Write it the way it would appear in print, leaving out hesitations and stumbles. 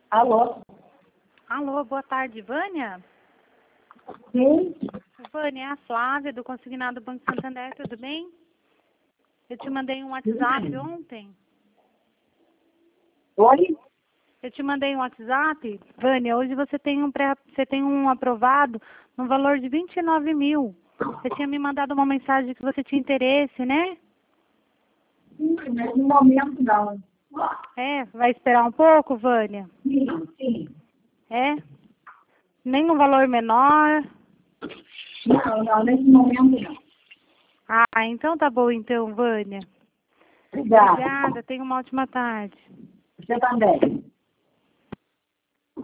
Alô? Alô, boa tarde, Vânia? Sim? Vânia, é a Flávia, do Consignado Banco Santander, tudo bem? Eu te mandei um WhatsApp ontem. Oi? Eu te mandei um WhatsApp. Vânia, hoje você tem um aprovado no valor de 29 mil. Você tinha me mandado uma mensagem que você tinha interesse, né? Sim, mas no momento não. É, vai esperar um pouco, Vânia? Sim, sim. É? Nem no valor menor? Não, nesse momento não. Ah, então tá bom então, Vânia. Obrigada. Obrigada, tenha uma ótima tarde. Você também.